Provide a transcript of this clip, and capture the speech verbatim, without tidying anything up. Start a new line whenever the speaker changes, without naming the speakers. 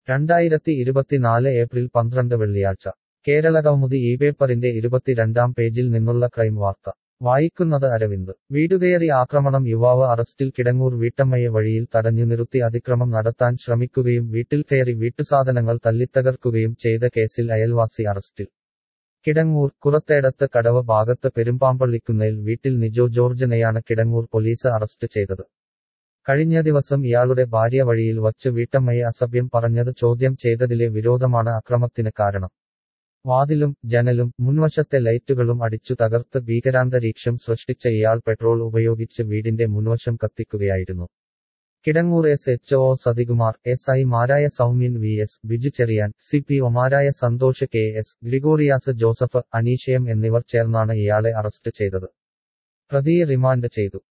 രണ്ടായിരത്തി ഇരുപത്തിനാല് ഏപ്രിൽ പന്ത്രണ്ട് വെള്ളിയാഴ്ച കേരളകൗമുദി ഈ പേപ്പറിന്റെ ഇരുപത്തിരണ്ടാം പേജിൽ നിന്നുള്ള ക്രൈം വാർത്ത വായിക്കുന്നത് അരവിന്ദ് വീടുകയറി ആക്രമണം യുവാവ് അറസ്റ്റിൽ കിടങ്ങൂർ വീട്ടമ്മയെ വഴിയിൽ തടഞ്ഞു നിർത്തി അതിക്രമം നടത്താൻ ശ്രമിക്കുകയും വീട്ടിൽ കയറി വീട്ടുസാധനങ്ങൾ തല്ലിത്തകർക്കുകയും ചെയ്ത കേസിൽ അയൽവാസി അറസ്റ്റിൽ കിടങ്ങൂർ കുറത്തേടത്ത് കടവ് ഭാഗത്ത് പെരുമ്പാമ്പള്ളിക്കുന്നേൽ വീട്ടിൽ നിജോ ജോർജിനെയാണ് കിടങ്ങൂർ പോലീസ് അറസ്റ്റ് ചെയ്തത് കഴിഞ്ഞ ദിവസം ഇയാളുടെ ഭാര്യ വഴിയിൽ വച്ച് വീട്ടമ്മയെ അസഭ്യം പറഞ്ഞത് ചോദ്യം ചെയ്തതിലെ വിരോധമാണ് അക്രമത്തിന് കാരണം വാതിലും ജനലും മുൻവശത്തെ ലൈറ്റുകളും അടിച്ചു തകർത്ത് ഭീകരാന്തരീക്ഷം സൃഷ്ടിച്ച ഇയാൾ പെട്രോൾ ഉപയോഗിച്ച് വീടിന്റെ മുൻവശം കത്തിക്കുകയായിരുന്നു Kidangoor S H O Sathikumar S I മാരായ Saumyan V S Biju Cherian C P ഒമാരായ സന്തോഷ് കെ എസ് ഗ്രിഗോറിയാസ് ജോസഫ് അനീഷയം എന്നിവർ ചേർന്നാണ് ഇയാളെ അറസ്റ്റ് ചെയ്തത് പ്രതിയെ റിമാൻഡ് ചെയ്തു